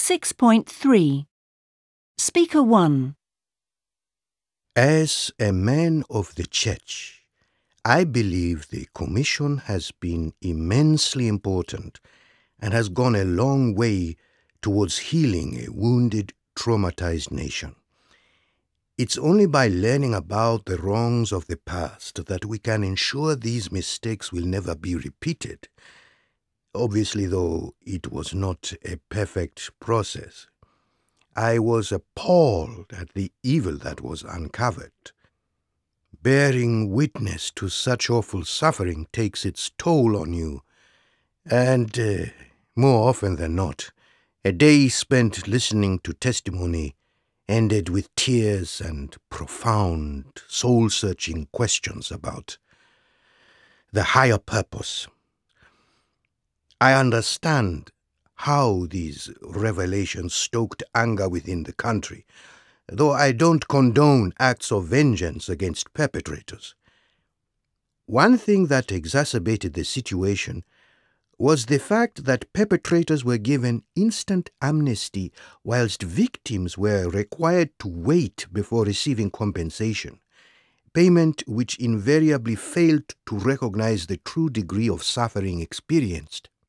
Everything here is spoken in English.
6.3 Speaker 1. As a man of the Church, I believe the Commission has been immensely important and has gone a long way towards healing a wounded, traumatized nation. It's only by learning about the wrongs of the past that we can ensure these mistakes will never be repeated. Obviously, though, it was not a perfect process. I was appalled at the evil that was uncovered. Bearing witness to such awful suffering takes its toll on you, and more often than not, a day spent listening to testimony ended with tears and profound, soul-searching questions about the higher purpose. I understand how these revelations stoked anger within the country, though I don't condone acts of vengeance against perpetrators. One thing that exacerbated the situation was the fact that perpetrators were given instant amnesty whilst victims were required to wait before receiving compensation, payment which invariably failed to recognize the true degree of suffering experienced.